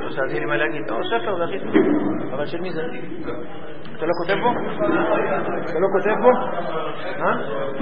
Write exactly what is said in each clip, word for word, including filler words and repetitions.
לא שאלתי לי מה להגיד. לא, ספר זה הכי טוב. אבל של מי זה? אתה לא כותב בו? אתה לא כותב בו? אה?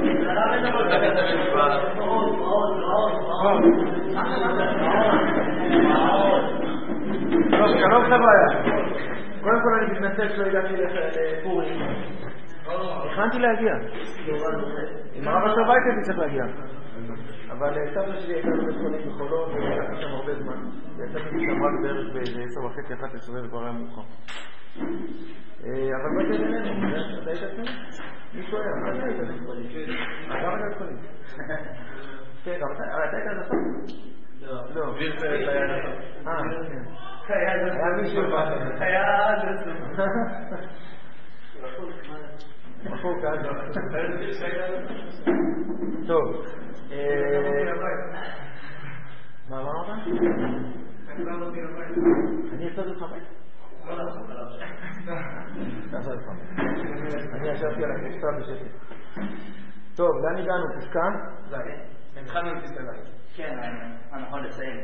טוב, שלום חבר'ה. קודם כל אני מתנצל שלא הגעתי לפורים. הכנתי להגיע. עם הרב אשר וייטל צריך להגיע. אבל סבתא שלי הייתה בבית חולים בחולון והייתה שם הרבה זמן. ויצאתי שם רק בערך באיזה עשר וחצי אחת עשרה וכבר היה מאוחר. אבל באתי אלינו, אתה היית שם? מישהו היה, מה אתה היית בבית חולים? אתה גם בבית חולים? כן, אתה היית עד הסוף? לא. לא. אה, כן. היה מישהו בא. היה עד הסוף. מחוק עד הסוף. טוב. מה אמרת? אני יצאתי לך בית? אני ישבתי על הכספה בשקט. טוב, לאן הגענו? פסקה? התחלנו עם פסקה ז'. כן, אני יכול לסיים.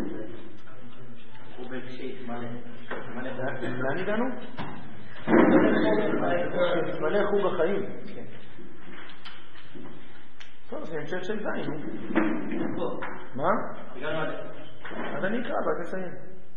הוא בקשית מלא. לאן הגענו? מלא חוג החיים. טוב, זה המשך של זין. מה? אז אני אקרא, אבל תסיים.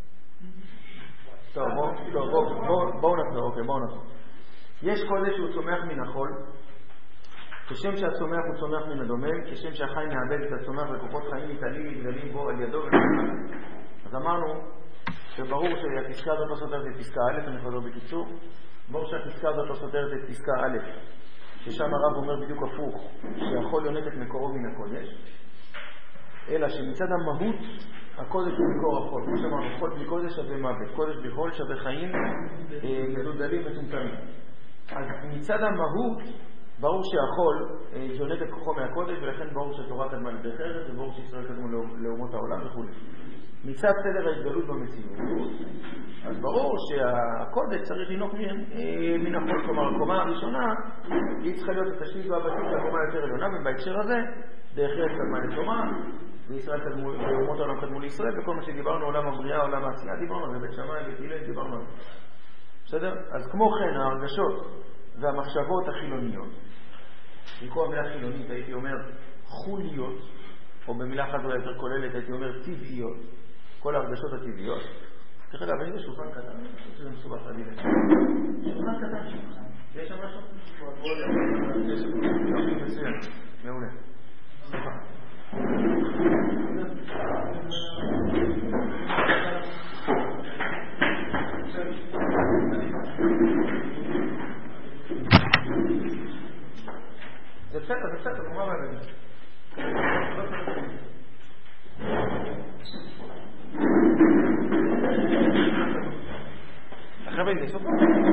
טוב, בואו נחזור, אוקיי, בואו נחזור. יש קודש שהוא צומח מן החול, כשם שהצומח הוא צומח מן הדומם, כשם שהחי מאבד את הצומח וכוחות חיים מתעלים מתגלים בו על ידו ומחד. אז אמרנו שברור שהפסקה הזאת לא סותרת את פסקה א', אני חוזר בקיצור, ברור שהפסקה הזאת לא סותרת את פסקה א', ששם הרב אומר בדיוק הפוך, שהחול יונק את מקורו מן הקודש, אלא שמצד המהות הקודש הוא מקור החול. כמו שאמרנו, חול בלי קודש שווה מוות, קודש בלי חול שווה חיים מדולדלים וטומטמים. אז מצד המהות ברור שהחול יונק את כוחו מהקודש, ולכן ברור שהתורה קדמה לדרך ארץ, וברור שישראל קדמו לאומות העולם וכו'. מצד סדר ההתגלות במציאות, אז ברור שהקודש צריך לנוק מן החול. כלומר, הקומה הראשונה היא צריכה להיות התשתית והבסיס לקומה יותר עליונה, ובהקשר הזה דרך ארץ קדמה לתורה, וישראל קדמו, ואומות העולם קדמו לישראל, וכל מה שדיברנו, עולם הבריאה, עולם העשייה, דיברנו על זה, בית שמאי, בית הלל, דיברנו על זה. בסדר? אז כמו כן, ההרגשות והמחשבות החילוניות, לקרוא המילה חילונית, הייתי אומר חוליות, או במילה אחת אולי יותר כוללת, הייתי אומר טבעיות, כל ההרגשות הטבעיות. תראה לה, ואני בשולחן קטן, שזה מסובך להגיד את זה. שולחן קטן שולחן. יש שם משהו? יש שם מצוין, מעולה. סליחה. זה בסדר, זה בסדר, מה מה בזה? אחרי בין זה סוף?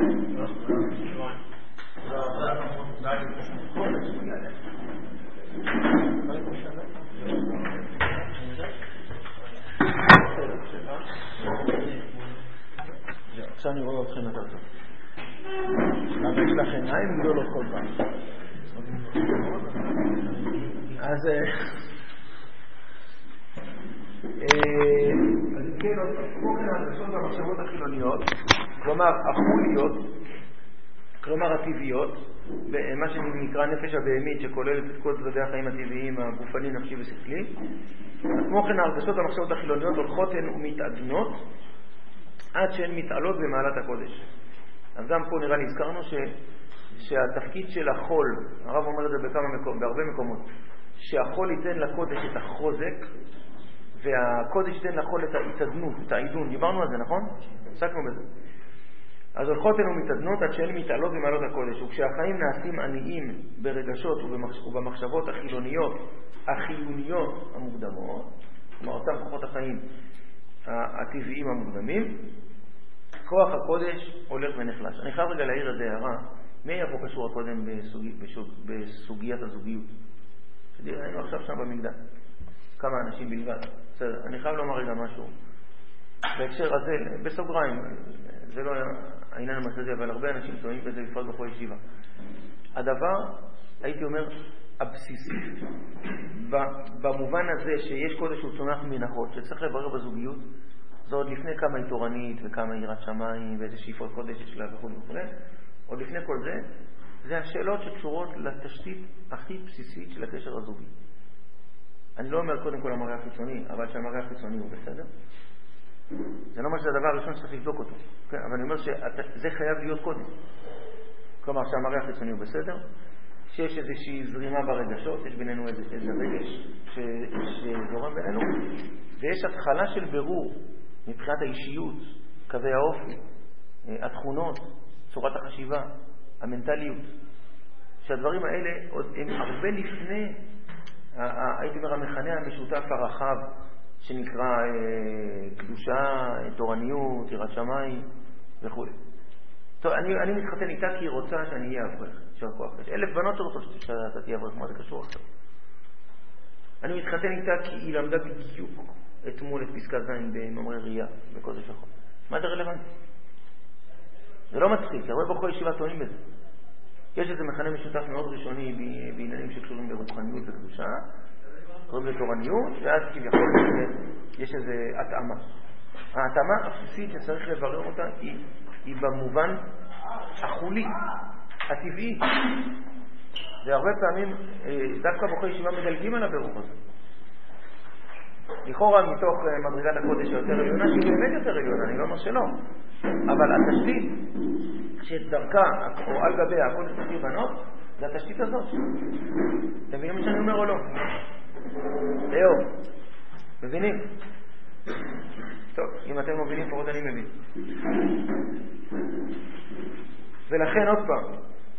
עכשיו אני רואה אתכם יותר טוב. למה יש לך עיניים גדולות כל פעם? אז אז כן, כמו כן ההרגשות והמחשבות החילוניות, כלומר החוליות, כלומר הטבעיות, מה שנקרא נפש הבהמית שכוללת את כל צדדי החיים הטבעיים, הגופני, נפשי ושכלי. כמו כן ההרגשות והמחשבות החילוניות הולכות הן ומתעדנות עד שהן מתעלות במעלת הקודש. אז גם פה נראה לי הזכרנו ש, שהתפקיד של החול, הרב אומר את זה בכמה מקומות, בהרבה מקומות, שהחול ייתן לקודש את החוזק, והקודש ייתן לחול את ההתעדנות, את העידון. דיברנו על זה, נכון? עסקנו בזה. אז הולכות הן ומתעדנות עד שהן מתעלות במעלות הקודש. וכשהחיים נעשים עניים ברגשות ובמחשבות החילוניות, החיוניות המוקדמות, כלומר אותם כוחות החיים הטבעיים המוקדמים, כוח הקודש הולך ונחלש. אני חייב רגע להעיר את זה הערה. מי היה פה קשור הקודם בסוג... בסוג... בסוגיית הזוגיות? היינו עכשיו שם במקדש. כמה אנשים בלבד. בסדר, אני חייב לומר רגע משהו. בהקשר הזה, בסוגריים, זה לא העניין המרכזי, אבל הרבה אנשים טועים בזה בפרט בכל ישיבה. הדבר, הייתי אומר, הבסיסי, במובן הזה שיש קודש שהוא צומח מן החול, שצריך לברר בזוגיות, זה עוד לפני כמה היא תורנית וכמה היא יראת שמיים ואיזה שאיפות קודש יש לה וכו' וכו'. עוד לפני כל זה, זה השאלות שקשורות לתשתית הכי בסיסית של הקשר הזוגי. אני לא אומר קודם כל המראה החיצוני, אבל שהמראה החיצוני הוא בסדר. זה לא אומר שזה הדבר הראשון שצריך לבדוק אותו. כן? אבל אני אומר שזה חייב להיות קודם. כלומר שהמראה החיצוני הוא בסדר, שיש איזושהי זרימה ברגשות, יש בינינו איזה, איזה רגש שזורם בינינו, ויש התחלה של בירור מבחינת האישיות, קווי האופי, התכונות, צורת החשיבה, המנטליות, שהדברים האלה הם הרבה לפני, הייתי אומר, המכנה המשותף הרחב שנקרא קדושה, תורניות, יראת שמיים וכו'. טוב, אני, אני מתחתן איתה כי היא רוצה שאני אהיה אברך. יש אלף בנות שרוצות שאתה תהיה אברך, מה זה קשור עכשיו? אני מתחתן איתה כי היא למדה בדיוק אתמול את פסקה זין במאמרי ראייה בקודש החול. מה זה רלוונטי? זה לא מצחיק, הרבה בחורי ישיבה טוענים בזה. יש איזה מכנה משותף מאוד ראשוני בעניינים שקשורים ברוחניות וקדושה, קוראים לתורניות, ואז כביכול יש איזה התאמה. ההתאמה הבסיסית שצריך לברר אותה היא, היא במובן החולי, הטבעי. והרבה פעמים דווקא בחורי ישיבה מדלגים על הבירור הזה. לכאורה מתוך מדרגת הקודש היותר עליונה, שהיא באמת יותר עליונה, אני לא אומר שלא. אבל התשתית שאת דרכה, או על גביה, הקודש תחיר בנות, זה התשתית הזאת. אתם מבינים מה שאני אומר או לא? זהו. מבינים? טוב, אם אתם מבינים, פחות אני מבין. ולכן עוד פעם,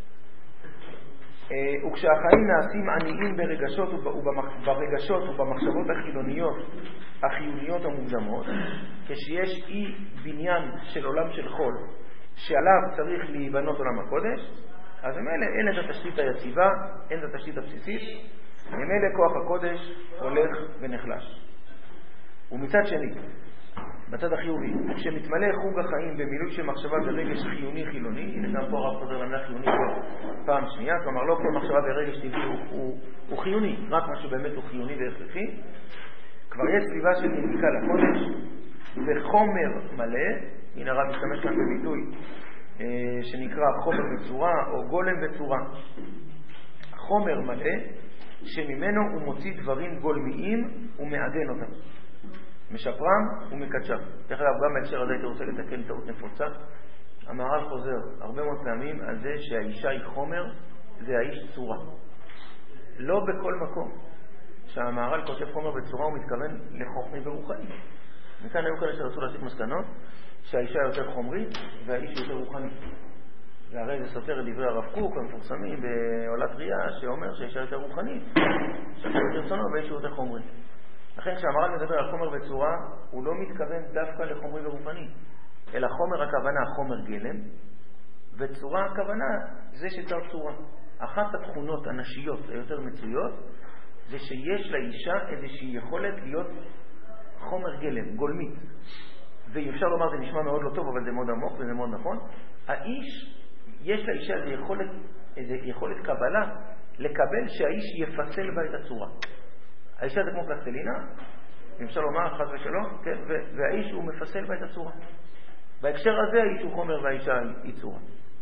וכשהחיים נעשים עניים ברגשות וברגשות ובמחשבות החילוניות, החיוניות המוקדמות, כשיש אי בניין של עולם של חול, שעליו צריך להיבנות עולם הקודש, אז ממילא אין את התשתית היציבה, אין את התשתית הבסיסית, ממילא כוח הקודש הולך ונחלש. ומצד שני, בצד החיובי, כשמתמלא חוג החיים במילוי של מחשבה ורגש חיוני חילוני, הנה גם פה הרב חוזר למילה חיוני פעם שנייה, כלומר לא כל מחשבה ורגש טבעי הוא, הוא, הוא חיוני, רק משהו באמת הוא חיוני והכרחי, כבר יש סביבה של נדיקה לקודש וחומר מלא, הנה הרב משתמש כאן בביטוי אה, שנקרא חומר בצורה או גולם בצורה, חומר מלא שממנו הוא מוציא דברים גולמיים ומעדן אותם, משפרם ומקדשם. דרך אגב, גם בהקשר הזה הייתי רוצה לתקן טעות נפוצה. המהר"ל חוזר הרבה מאוד פעמים על זה שהאישה היא חומר, זה האיש צורה. לא בכל מקום שהמהר"ל כותב חומר בצורה הוא מתכוון לחוכמי ורוחני. מכאן היו כאלה שרצו להסיק מסקנות שהאישה יותר חומרית והאיש יותר רוחני. והרי זה סותר את דברי הרב קוק המפורסמים בעולת ראייה שאומר שהאישה יותר רוחנית, שהאישה יותר צונו והאיש יותר חומרי. לכן כשהמהר"ל מדבר על חומר וצורה, הוא לא מתכוון דווקא לחומרי ורוחני, אלא חומר הכוונה חומר גלם, וצורה הכוונה זה שצר צורה. אחת התכונות הנשיות היותר מצויות, זה שיש לאישה איזושהי יכולת להיות חומר גלם, גולמית. ואפשר לומר, זה נשמע מאוד לא טוב, אבל זה מאוד עמוק וזה מאוד נכון. האיש, יש לאישה איזו יכולת, איזו יכולת קבלה, לקבל שהאיש יפסל בה את הצורה. האישה זה כמו פלסטלינה, אפשר לומר, חס ושלום, כן? והאיש הוא מפסל בה את הצורה. בהקשר הזה האיש הוא חומר והאישה היא צורה.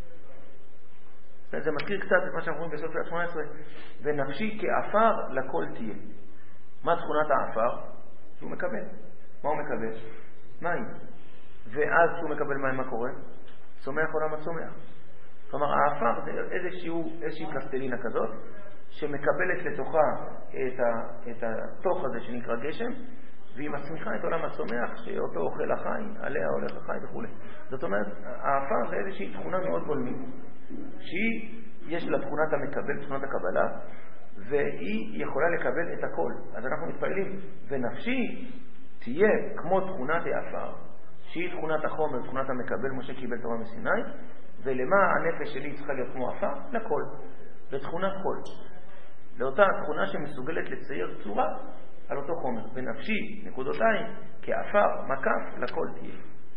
זה מזכיר קצת את מה שאנחנו רואים בסוף ה-שמונה עשרה, ונפשי כאפר לכל תהיה. מה תכונת האפר? שהוא מקבל. מה הוא מקבל? מים. ואז שהוא מקבל מים, מה קורה? צומח עולם הצומח. כלומר, האפר זה איזשהו, איזושהי פלסטלינה כזאת, שמקבלת לתוכה את, ה, את התוך הזה שנקרא גשם, והיא מצמיחה את עולם הצומח, שאותו אוכל החי, עליה הולך החי וכו'. זאת אומרת, האפר זה איזושהי תכונה מאוד גולמית, שהיא, יש לה תכונת המקבל, תכונת הקבלה, והיא יכולה לקבל את הכל. אז אנחנו מתפעלים, ונפשי תהיה כמו תכונת האפר, שהיא תכונת החומר, תכונת המקבל, משה קיבל תורה מסיני, ולמה הנפש שלי צריכה להיות כמו אפר? לכל, לתכונת כל. לאותה תכונה שמסוגלת לצייר צורה על אותו חומר. ונפשי, נקודותיים, כאפר, מקף, לכל תהיה.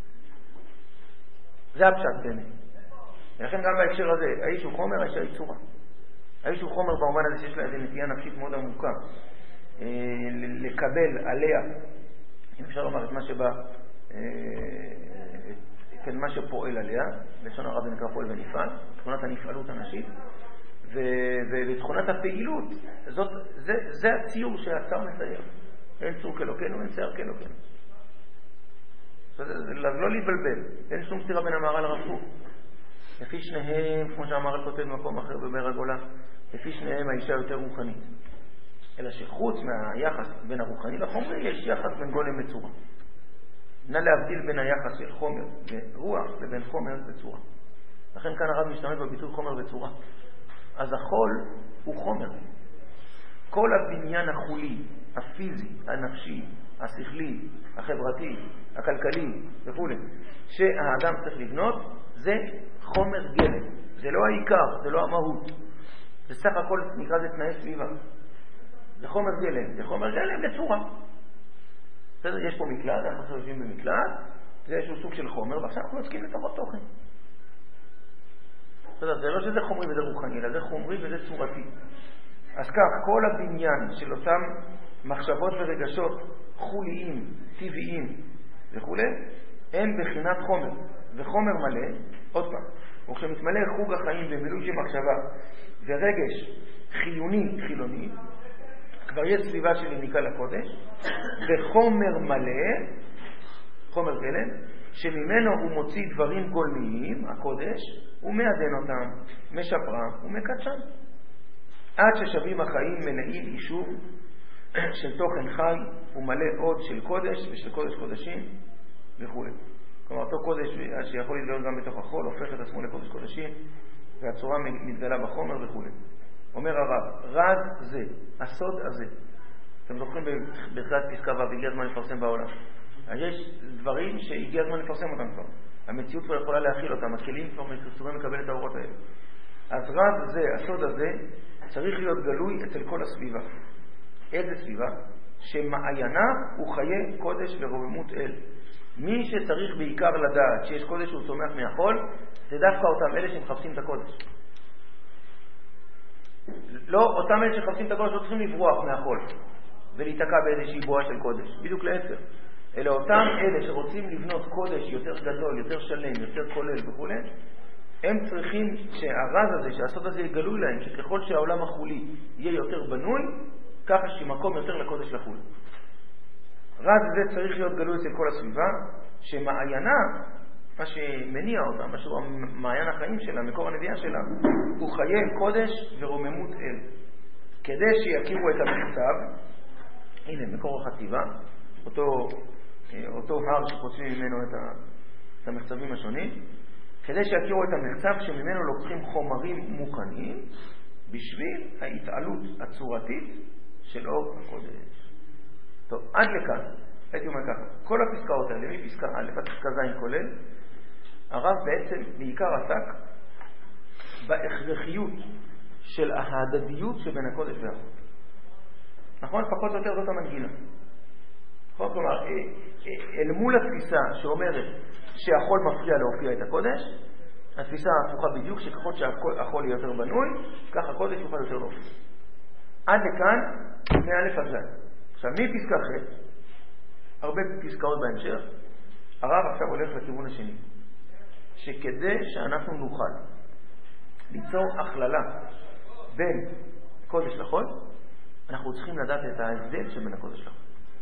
זה הפשט באמת. ולכן גם בהקשר הזה, האיש הוא חומר, האישה היא צורה. האיש הוא חומר במובן הזה שיש לה איזו נטייה נפשית מאוד עמוקה. לקבל עליה, אם אפשר לומר את מה שבא כן, מה שפועל עליה, לשון הרע זה נקרא פועל ונפעל, תכונת הנפעלות הנשית, ותכונת הפעילות, זאת, זה, זה הציור שהצער מצייר. אין צור כלוקנו, אין צייר כלוקנו. לא להתבלבל, אין שום סתירה בין המהר"ל לרב קוק. לפי שניהם, כמו שהמהר"ל כותב במקום אחר במאיר הגולה, לפי שניהם האישה יותר רוחנית. אלא שחוץ מהיחס בין הרוחני לחומרי, יש יחס בין גולם לצורה. נא להבדיל בין היחס של חומר ורוח לבין חומר וצורה. לכן כאן הרב משתמש בביטוי חומר וצורה. אז החול הוא חומר. כל הבניין החולי, הפיזי, הנפשי, השכלי, החברתי, הכלכלי וכו', שהאדם צריך לבנות, זה חומר גלם. זה לא העיקר, זה לא המהות. זה סך הכל נקרא זה תנאי סביבה. זה חומר גלם. זה חומר גלם לצורה. בסדר, יש פה מקלט, אנחנו יושבים במקלט, זה איזשהו סוג של חומר, ועכשיו אנחנו עוסקים לתוכו תוכן. בסדר, זה לא שזה חומרי וזה רוחני, אלא זה חומרי וזה צורתי. אז כך, כל הבניין של אותם מחשבות ורגשות חוליים, טבעיים וכו', הם בחינת חומר. וחומר מלא, עוד פעם, וכשמתמלא חוג החיים במילוי של מחשבה ורגש חיוני, חילוני, כבר יש סביבה של יניקה לקודש, וחומר מלא, חומר גלם, שממנו הוא מוציא דברים גולמיים, הקודש, הוא מעדן אותם, משפרם ומקדשם. עד ששווים החיים מלאים אישור של תוכן חי ומלא עוד של קודש ושל קודש קודשים וכו'. כלומר, אותו קודש שיכול להתגלות גם בתוך החול, הופך את עצמו לקודש קודשים, והצורה מתגלה בחומר וכו'. אומר הרב, רז זה, הסוד הזה. אתם זוכרים בתחילת פסקה ו', הגיע הזמן לפרסם בעולם. יש דברים שהגיע הזמן לפרסם אותם כבר. המציאות כבר יכולה להכיל אותם, הכלים כבר מסוגלים לקבל את האורות האלה. אז רז זה, הסוד הזה, צריך להיות גלוי אצל כל הסביבה. איזה סביבה? שמעיינה הוא חיי קודש ורוממות אל. מי שצריך בעיקר לדעת שיש קודש שהוא צומח מהחול, זה דווקא אותם אלה שמחפשים את הקודש. לא, אותם אלה שחפשים את הקודש לא צריכים לברוח מהחול ולהיתקע באיזושהי בועה של קודש, בדיוק להפך. אלא אותם אלה שרוצים לבנות קודש יותר גדול, יותר שלם, יותר כולל וכו', הם צריכים שהרז הזה, שהסוד הזה יגלוי להם, שככל שהעולם החולי יהיה יותר בנוי, ככה שמקום יותר לקודש לחול. רז הזה צריך להיות גלוי אצל כל הסביבה, שמעיינה, מה שמניע אותה, מה שהוא מעיין החיים שלה, מקור הנביאה שלה, הוא חיי קודש ורוממות אל. כדי שיכירו את המחצב, הנה, מקור החציבה, אותו, אותו הר שחוצים ממנו את, ה, את המחצבים השונים, כדי שיכירו את המחצב שממנו לוקחים חומרים מוכנים, בשביל ההתעלות הצורתית של אור הקודש. טוב, עד לכאן, הייתי אומר ככה, כל הפסקאות האלה, מפסקה א' עד פסקה ז' כולל, הרב בעצם בעיקר עסק בהכרחיות של ההדדיות שבין הקודש והחול. נכון? פחות או יותר זאת המנגינה. נכון? כלומר, אל מול התפיסה שאומרת שהחול מפריע להופיע את הקודש, התפיסה הפוכה בדיוק שככל שהחול יהיה יותר בנוי, כך הקודש יוכל יותר להופיע. עד לכאן, מאלף עד ז'. עכשיו, מפסקה ח', הרבה פסקאות בהמשך, הרב עכשיו הולך לכיוון השני. שכדי שאנחנו נוכל ליצור הכללה בין קודש לחול, אנחנו צריכים לדעת את ההבדל שבין הקודש לחול.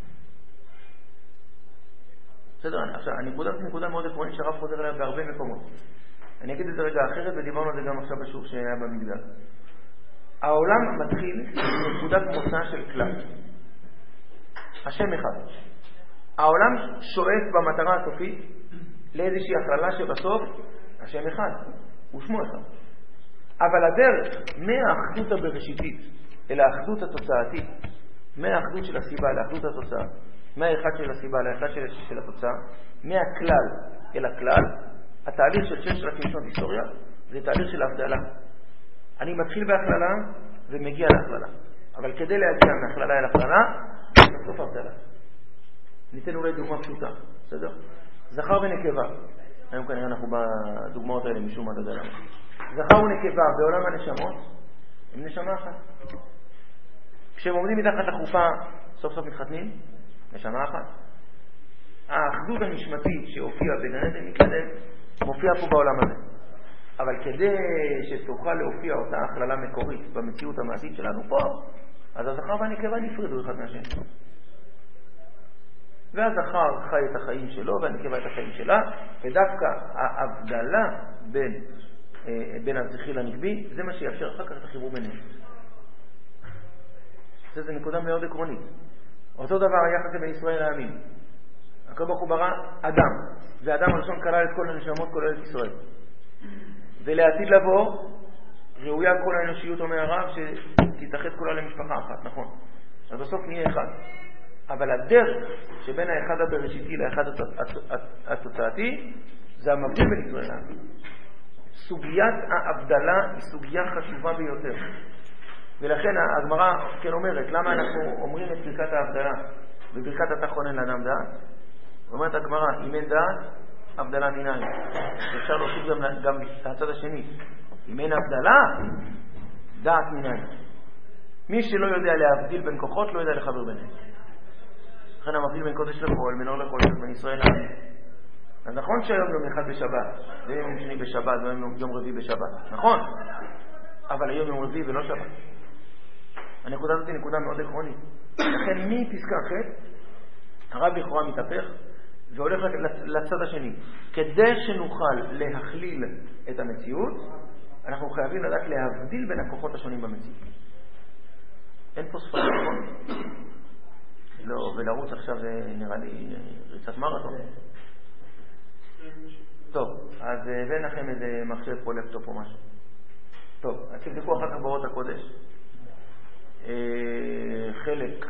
בסדר, עכשיו, הנקודה היא נקודה מאוד עקרונית שהרב חוזר עליה בהרבה מקומות. אני אגיד את זה רגע אחרת, ודיברנו על זה גם עכשיו בשיעור שהיה במקדש. העולם מתחיל מנקודת מוצא של כלל. השם אחד. העולם שואף במטרה הסופית לאיזושהי הכללה שבסוף השם אחד, הוא שמו אחד. אבל הדרך מהאחדות הבראשיתית אל האחדות התוצאתית, מהאחדות של הסיבה לאחדות התוצאה, מהאחד של הסיבה לאחד של, של התוצאה, מהכלל אל הכלל, התהליך של שש אלפים שנות היסטוריה זה תהליך של הבדלה. אני מתחיל בהכללה ומגיע להכללה, אבל כדי להגיע מהכללה אל הכללה בסוף הבדלה. ניתן אולי דוגמה פשוטה, בסדר? זכר ונקבה, היום כנראה אנחנו בדוגמאות האלה משום מה דגלם. זכר ונקבה בעולם הנשמות הם נשמה אחת. כשהם עומדים מתחת לחופה סוף סוף מתחתנים, נשמה אחת. האחדות הנשמתית שהופיעה בגן עדן מקדם, מופיעה פה בעולם הזה. אבל כדי שתוכל להופיע אותה הכללה מקורית במציאות המעשית שלנו פה, אז הזכר והנקבה נפרדו אחד מהשני. והזכר חי את החיים שלו והנקבה את החיים שלה, ודווקא ההבדלה בין, בין הזכרי לנקבי, זה מה שיאפשר אחר כך את החיבור ביניהם. זו נקודה מאוד עקרונית. אותו דבר היחס בין ישראל לעמים. הקדוש ברוך הוא ברא אדם, ואדם הראשון כלל את כל הנשמות כולל את ישראל. ולעתיד לבוא ראויה כל האנושיות אומר הרב שתתאחד כולה למשפחה אחת, נכון. אז בסוף נהיה אחד. אבל הדרך שבין האחד הבראשיתי לאחד התוצאתי זה המבדיל בין ישראל לעמים. סוגיית ההבדלה היא סוגיה חשובה ביותר. ולכן הגמרא כן אומרת, למה אנחנו אומרים את ברכת ההבדלה וברכת התחונן לאדם דעת? אומרת הגמרא, אם אין דעת, הבדלה מיניים. אפשר להוסיף גם, גם הצד השני. אם אין הבדלה, דעת מיניים. מי שלא יודע להבדיל בין כוחות, לא יודע לחבר ביניהם. לכן המבדיל בין קודש לחול, מנור לחול, בין ישראל לעמים. אז נכון שהיום יום אחד בשבת, ויום שני בשבת, ויום יום רביעי בשבת. נכון. אבל היום יום רביעי ולא שבת. הנקודה הזאת היא נקודה מאוד עקרונית. לכן מפסקה ח' הרב לכאורה מתהפך והולך לצד השני. כדי שנוכל להכליל את המציאות, אנחנו חייבים לדעת להבדיל בין הכוחות השונים במציאות. אין פה ספר נכון. לא, ולרוץ עכשיו זה נראה לי ריצת מרתון. טוב, אז הבאנו לכם איזה מחשב פה, לפטופ או משהו. טוב, אז תבדקו אחר כך באורות הקודש. חלק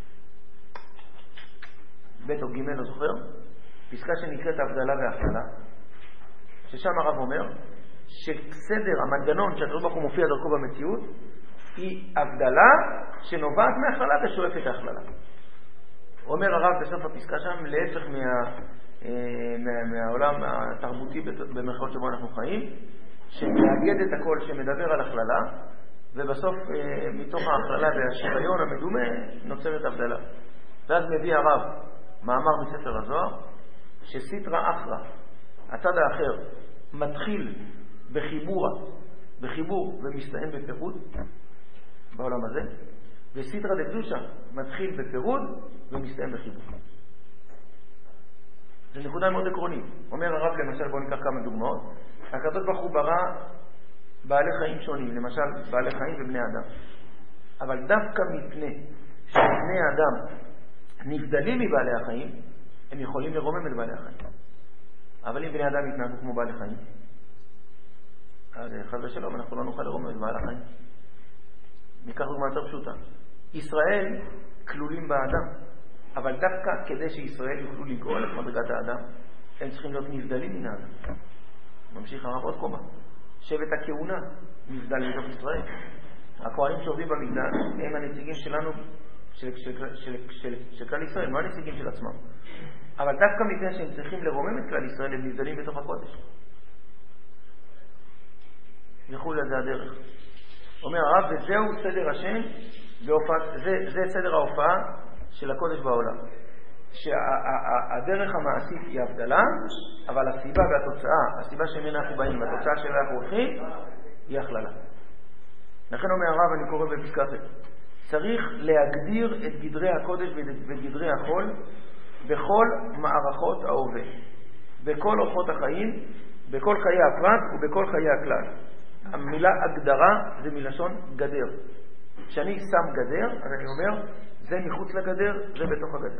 ב' או ג' לא זוכר, פסקה שנקראת הבדלה והכללה, ששם הרב אומר שסדר המנגנון שהקדוש ברוך הוא מופיע דרכו במציאות היא הבדלה שנובעת מהכללה ושואפת ההכללה. אומר הרב בסוף הפסקה שם, להפך מה, מה, מהעולם התרבותי במרחב שבו אנחנו חיים, שמאגד את הכל שמדבר על הכללה, ובסוף מתוך ההכללה והשוויון המדומה נוצרת הבדלה. ואז מביא הרב מאמר מספר הזוהר, שסיטרא אחרא, הצד האחר, מתחיל בחיבורה, בחיבור ומסתיים בפירוד בעולם הזה, וסיטרא דקדושא מתחיל בפירוד ומסתיים בחיבור. זו נקודה מאוד עקרונית. אומר הרב למשל, בואו ניקח כמה דוגמאות. הקדוש ברוך הוא ברא בעלי חיים שונים, למשל בעלי חיים ובני אדם. אבל דווקא מפני שבני אדם נבדלים מבעלי החיים, הם יכולים לרומם את בעלי החיים. אבל אם בני אדם יתנהגו כמו בעלי חיים, אז חס ושלום, אנחנו לא נוכל לרומם את בעלי החיים. ניקח דוגמה יותר פשוטה. ישראל כלולים באדם, אבל דווקא כדי שישראל יוכלו לגאול את מדרגת האדם, הם צריכים להיות נבדלים מן האדם. ממשיך הרב עוד קומה. שבט הכהונה נבדל מתוך ישראל. הכהנים שעובדים במקדש הם הנציגים שלנו, של, של, של, של, של כלל ישראל, לא הנציגים של עצמם. אבל דווקא מפני שהם צריכים לרומם את כלל ישראל, הם נבדלים בתוך הקודש. וכולי, זה הדרך. אומר הרב, וזהו סדר השם, זה, זה סדר ההופעה של הקודש בעולם. שהדרך המעשית היא הבדלה, אבל הסיבה והתוצאה, הסיבה שממנה אנחנו באים והתוצאה שלה אנחנו הולכים, היא הכללה. לכן אומר הרב, אני קורא בפסקה אחת, צריך להגדיר את גדרי הקודש ואת גדרי החול בכל מערכות ההווה, בכל אורחות החיים, בכל חיי הפרט ובכל חיי הכלל. המילה הגדרה זה מלשון גדר. כשאני שם גדר, אז אני אומר, זה מחוץ לגדר, זה בתוך הגדר.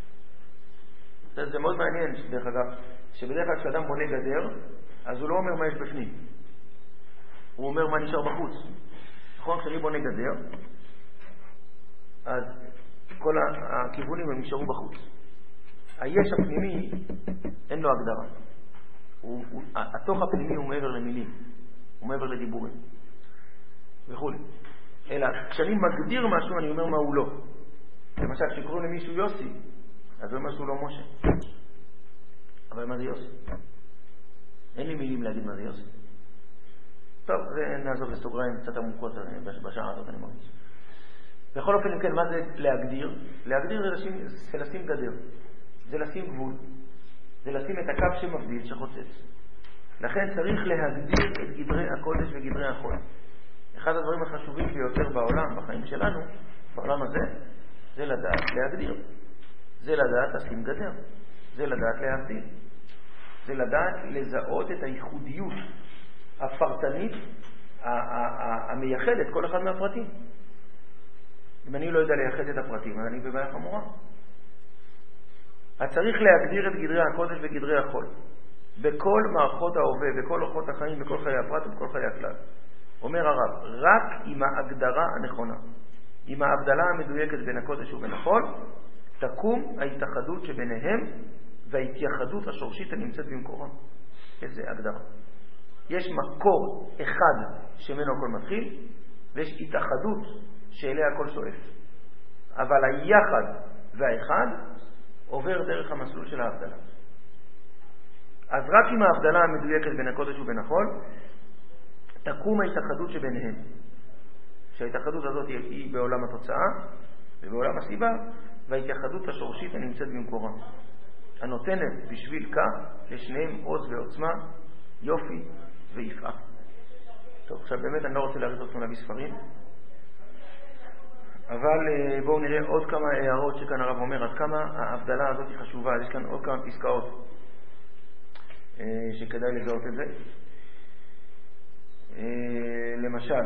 זה מאוד מעניין, דרך אגב, שבדרך כלל כשאדם בונה גדר, אז הוא לא אומר מה יש בפנים. הוא אומר מה נשאר בחוץ. נכון, כשאני בונה גדר, אז כל הכיוונים הם נשארו בחוץ. היש הפנימי, אין לו הגדרה. הוא, הוא, התוך הפנימי הוא מעבר למילים, הוא מעבר לדיבורים. וכו'. אלא, כשאני מגדיר משהו, אני אומר מה הוא לא. למשל, כשקוראים למישהו יוסי, אז הוא אומר שהוא לא משה. אבל מה זה יוסי? אין לי מילים להגיד מה זה יוסי. טוב, זה נעזוב לסוגריים קצת עמוקות בשעה הזאת, אני מרגיש. בכל אופן, כן, מה זה להגדיר? להגדיר זה לשים, זה לשים גדר. זה לשים גבול, זה לשים את הקו שמבדיל שחוצץ. לכן צריך להגדיר את גדרי הקודש וגדרי החול. אחד הדברים החשובים ביותר בעולם, בחיים שלנו, בעולם הזה, זה לדעת להגדיר. זה לדעת לשים גדר. זה לדעת להבדיל. זה לדעת לזהות את הייחודיות הפרטנית המייחדת כל אחד מהפרטים. אם אני לא יודע לייחד את הפרטים, אז אני בבעיה חמורה. אז צריך להגדיר את גדרי הקודש וגדרי החול. בכל מערכות ההווה, בכל אורחות החיים, בכל חיי הפרט ובכל חיי הכלל. אומר הרב, רק עם ההגדרה הנכונה, עם ההבדלה המדויקת בין הקודש ובין החול, תקום ההתאחדות שביניהם וההתייחדות השורשית הנמצאת במקורם. איזה הגדרה. יש מקור אחד שמנו הכל מתחיל, ויש התאחדות שאליה הכל שואף. אבל היחד והאחד עובר דרך המסלול של ההבדלה. אז רק עם ההבדלה המדויקת בין הקודש ובין החול, תקום ההתאחדות שביניהם. שההתאחדות הזאת היא בעולם התוצאה ובעולם הסיבה, וההתאחדות השורשית הנמצאת במקורם. הנותנת בשביל כך לשניהם עוז ועוצמה, יופי ויפעה. טוב, עכשיו באמת אני לא רוצה להריץ אתכם להביא ספרים, אבל בואו נראה עוד כמה הערות שכאן הרב אומר, עד כמה ההבדלה הזאת היא חשובה. יש כאן עוד כמה פסקאות שכדאי לזהות את זה. למשל,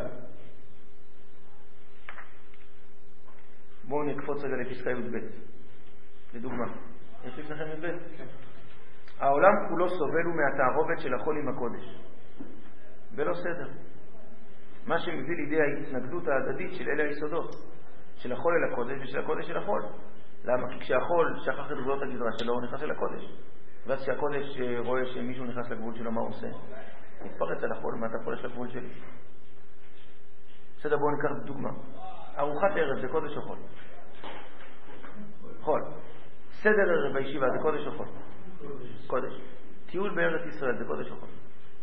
בואו נקפוץ רגע לפסקה י"ב. לדוגמה, יש לפניכם י"ב? העולם כולו סובל מהתערובת של החול עם הקודש. ולא סדר. מה שמביא לידי ההתנגדות ההדדית של אלה היסודות, של החול אל הקודש ושל הקודש אל החול. למה? כי כשהחול שכח את גבולות הגזרה שלו, הוא נכנס אל הקודש. ואז כשהקודש רואה שמישהו נכנס לגבול שלו, מה הוא עושה? מתפרץ על החול, מה אתה פורש לגבול שלי? בסדר, בואו ניקח דוגמה. ארוחת ערב זה קודש או חול? חול. סדר ערב בישיבה זה קודש או חול? קודש. טיול בארץ ישראל זה קודש או חול?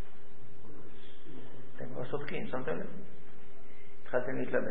אתם כבר שותקים, שמתם לב? התחלתם להתלבט.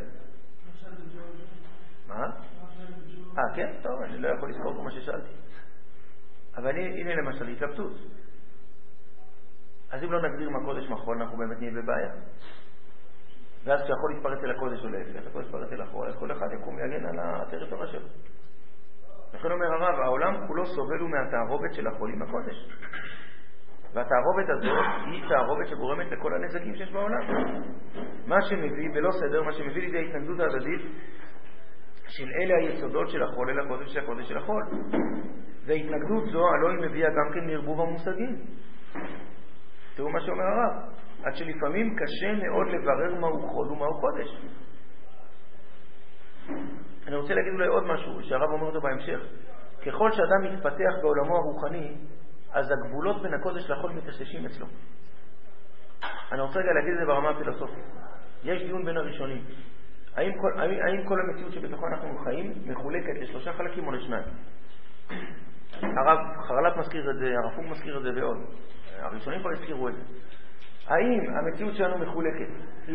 מה? אה, כן? טוב, אני לא יכול לזכור כמו ששאלתי. אבל הנה למשל התלבטות. אז אם לא נגדיר מה קודש מה חול, אנחנו באמת נהיה בבעיה. ואז כשהחול יתפרץ אל הקודש או להפך, הכל יתפרץ אל החול, אז כל אחד יקום יגן על הטריטוריה שלו. לכן אומר הרב, העולם כולו סובל מהתערובת של החול עם הקודש. והתערובת הזאת היא תערובת שגורמת לכל הנזקים שיש בעולם. מה שמביא בלא סדר, מה שמביא לידי ההתנגדות ההדדית של אלה היסודות של החול אל הקודש של הקודש של החול. וההתנגדות זו הלא היא מביאה גם כן מערבוב המושגים. תראו מה שאומר הרב, עד שלפעמים קשה מאוד לברר מהו חול ומהו קודש. אני רוצה להגיד אולי עוד משהו שהרב אומר אותו בהמשך. ככל שאדם מתפתח בעולמו הרוחני, אז הגבולות בין הקודש לחול מתששים אצלו. אני רוצה רגע להגיד את זה ברמה הפילוסופית. יש דיון בין הראשונים. האם כל, האם, האם כל המציאות שבתוכה אנחנו חיים מחולקת לשלושה חלקים או לשניים? הרב חרל"פ מזכיר את זה, הרב פונק מזכיר את זה ועוד. הראשונים כבר הזכירו את זה. האם המציאות שלנו מחולקת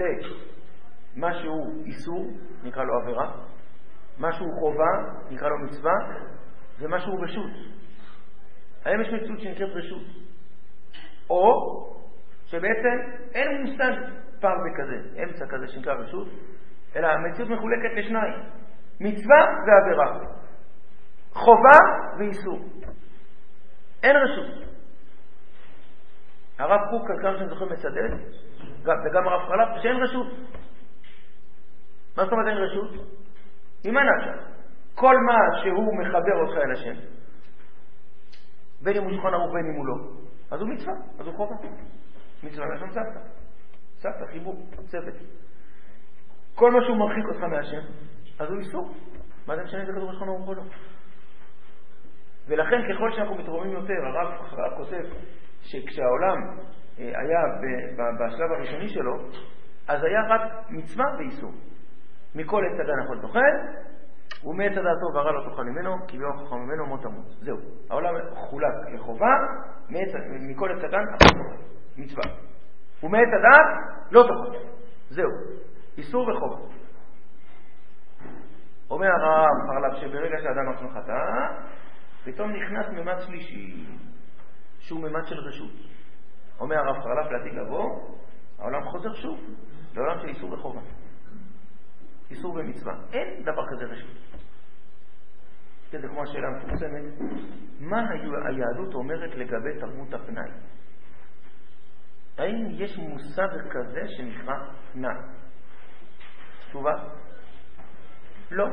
למשהו איסור, נקרא לו עבירה, משהו חובה, נקרא לו מצווה, ומשהו רשות? האם יש מציאות שנקראת רשות? או שבעצם אין מושג פרווה כזה, אמצע כזה שנקרא רשות, אלא המציאות מחולקת לשניים, מצווה ועבירה, חובה ואיסור. אין רשות. הרב קוק, כמה שאני זוכר מצדד, וגם הרב חרל"פ, שאין רשות. מה זאת אומרת אין רשות? עם הנפש. כל מה שהוא מחבר אותך אל השם, בין אם הוא שולחן ערוך בין אם הוא לא, אז הוא מצווה, אז הוא חובה. מצווה לשם סבתא. סבתא, חיבור, צוות. כל מה שהוא מרחיק אותך מהשם, אז הוא איסור. מה זה משנה זה כתוב בשולחן ערוך או לא? ולכן ככל שאנחנו מתרוממים יותר, הרב חרל"פ כותב שכשהעולם היה בשלב הראשוני שלו, אז היה רק מצווה ואיסור. מכל עץ הגן יכול תאכל, ומעץ הדעת טוב והרע לא תאכל ממנו, כי ביום חכם ממנו מות תמות. זהו. העולם חולק לחובה, מכל עץ הגן יכול תאכל. מצווה. ומעץ הדעת לא תאכל. זהו. איסור וחובה. אומר הרב חרל"פ שברגע שאדם עצמו חטא, פתאום נכנס ממד שלישי, שהוא ממד של רשות. אומר הרב חרל"פ לעתיד לבוא, העולם חוזר שוב, לעולם של איסור וחובה. איסור ומצווה. אין דבר כזה רשות. זה כמו השאלה המפורסמת, מה היהדות אומרת לגבי תרבות הפנאי? האם יש מושג כזה שנקרא פנאי? תשובה? לא.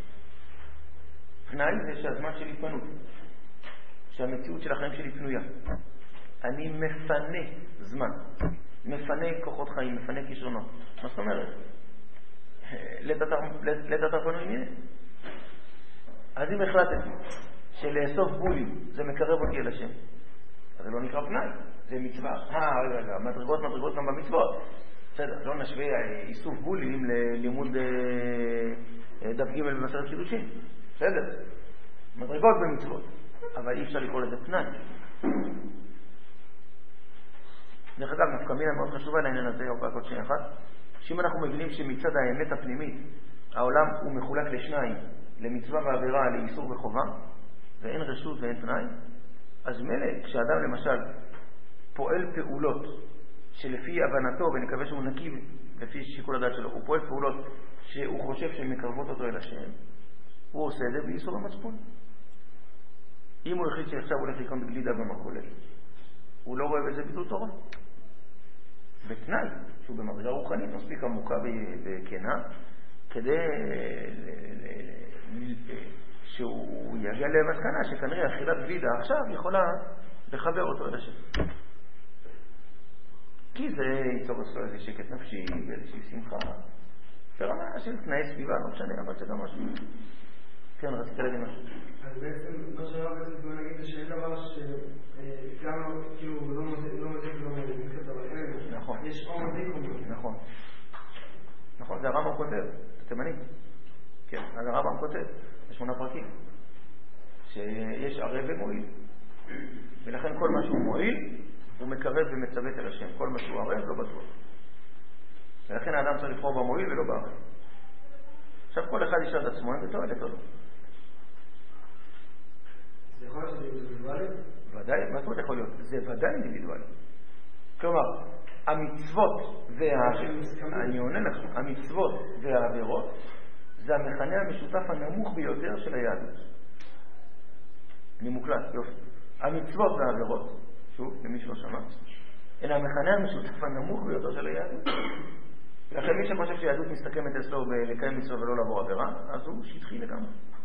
פנאי זה שהזמן שלי פנוי, שהמציאות של החיים שלי פנויה. אני מפנה זמן, מפנה כוחות חיים, מפנה כישרונות. מה זאת אומרת? לדעת פנוי מיני. אז אם החלטתי שלאסוף בולים זה מקרב אותי אל השם, אז זה לא נקרא פנאי, זה מצווה. אה, רגע, מדרגות מדרגות גם במצוות. בסדר, לא נשווה איסוף בולים ללימוד דף ג' במסכת קידושין. בסדר, מדרגות במצוות, אבל אי אפשר לקרוא לזה פנאי. דרך אגב, נפקא מינה מאוד חשובה לעניין הזה, או רק עוד שנייה אחת, שאם אנחנו מבינים שמצד האמת הפנימית העולם הוא מחולק לשניים, למצווה ועבירה, לאיסור וחובה, ואין רשות ואין פנאי, אז מלא, כשאדם למשל פועל פעולות שלפי הבנתו, ונקווה שהוא נקי לפי שיקול הדעת שלו, הוא פועל פעולות שהוא חושב שהן מקרבות אותו אל השם, הוא עושה את זה באיסור המצפון. אם הוא החליט שעכשיו הוא הולך לקנות גלידה במכולת, הוא לא רואה בזה ביטול תורה. בתנאי שהוא במדרגה רוחנית מספיק עמוקה וכנה, כדי שהוא יגיע למסקנה שכנראה אכילת גלידה עכשיו יכולה לחבר אותו אל השם. כי זה ייצור אצלו איזה שקט נפשי ואיזושהי שמחה ברמה של תנאי סביבה, לא משנה, אבל זה גם משהו. כן, רצית להגיד משהו. אז בעצם מה שאומר בעצם בוא נגיד זה שאין דבר שגם כאילו לא מזיק ולא מזיק, אבל אין. נכון. יש או מזיק או מזיק. נכון. נכון, זה הרמב"ם כותב, תימני. כן, אז הרמב"ם כותב, בשמונה פרקים, שיש ערב ומועיל. ולכן כל מה שהוא מועיל, הוא מקרב ומצוות אל השם. כל מה שהוא ערב לא בטוח. ולכן האדם צריך לבחור במועיל ולא בערב. עכשיו כל אחד ישאל את עצמו, אם זה תועלת או לא. זה יכול להיות שזה אינדיבידואלי? ודאי, מה זאת אומרת יכול להיות? זה ודאי אינדיבידואלי. כלומר, המצוות וה... אני עונה לך, המצוות והעבירות זה המכנה המשותף הנמוך ביותר של היהדות. אני מוקלט, יופי. המצוות והעבירות, שוב, למי שלא שמע, אלא המכנה המשותף הנמוך ביותר של היהדות. לכן מי שחושב שהיהדות מסתכמת אצלו בלקיים מצווה ולא לעבור עבירה, אז הוא שטחי לגמרי.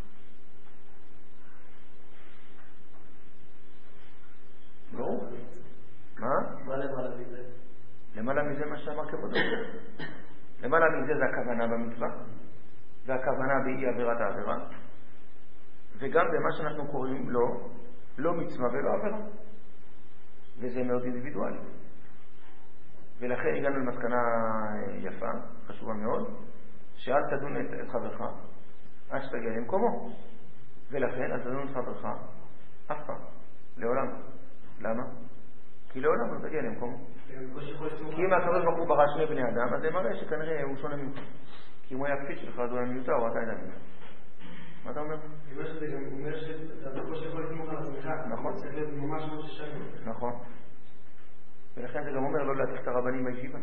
ברור? מה? מה למעלה מזה? למעלה מזה מה שאמר כבודו. למעלה מזה זה הכוונה במצווה, זה הכוונה באי עבירת העבירה, וגם במה שאנחנו קוראים לו לא מצווה ולא עבירה. וזה מאוד אינדיבידואלי. ולכן הגענו למסקנה יפה, חשובה מאוד, שאל תדון את, את חברך עד שתגיע למקומו. ולכן אל תדון את חברך אף פעם, לעולם. למה? כי לעולם לא תגיע למקומו. כי אם הקדוש ברוך הוא ברא שני בני אדם, אז זה מראה שכנראה הוא שונה ממך. כי אם הוא היה כפית שלך, אז הוא היה מיותר, או אתה יודע ממך. מה אתה אומר? אני אומר שזה גם אומר שאתה בקושי יכול לתמוך על עצמך. נכון. צריך להיות ממש ממש שנים. נכון. ולכן זה גם אומר לא להתיך את הרבנים בישיבה.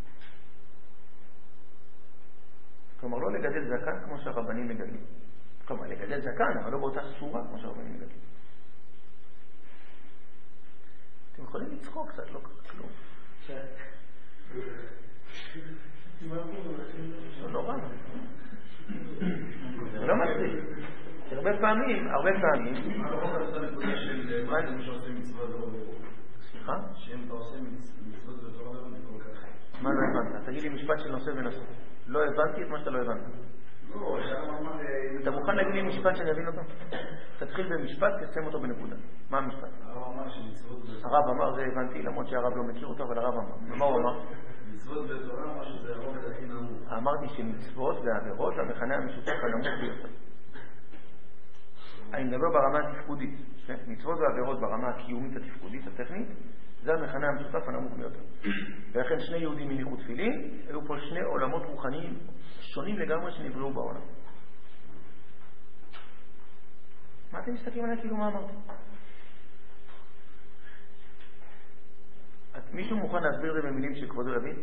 כלומר, לא לגדל זקן כמו שהרבנים מגדלים. כלומר, לגדל זקן, אבל לא באותה צורה כמו שהרבנים מגדלים. אתם יכולים לצחוק קצת, לא כלום. זה נורא. זה לא מצחיק. הרבה פעמים, הרבה פעמים... מה לא רוצה לנקודה של מה זה שעושים מצוות ולא בעבירות? סליחה? שאם אתה עושה מצוות ולא בעבירות זה כל כך חי. מה לא הבנת? תגיד לי משפט של נושא ונושא. לא הבנתי את מה שאתה לא הבנת. לא, שאתה אמר... אתה מוכן להגיד לי משפט שאני אבין אותו? תתחיל במשפט, תסיים אותו בנקודה. מה המשפט? הרב אמר שמצוות... הרב אמר, זה הבנתי, למרות שהרב לא מכיר אותו, אבל הרב אמר. מה הוא אמר? מצוות בתורה אמר שזה הרוב את הכי נמוך. אמרתי שמצוות והעבירות המכנה המשותף הנמוך ביותר. אני מדבר ברמה התפקודית. מצוות והעבירות ברמה הקיומית התפקודית הטכנית, זה המכנה המשותף הנמוך ביותר. ולכן שני יהודים מניחו תפילין, היו פה שני עולמות רוחניים שונים לגמרי שנבראו בעולם. מה אתם מסתכלים עליי כאילו מה אמרתי? מישהו מוכן להסביר את זה במילים שכבודו יבין?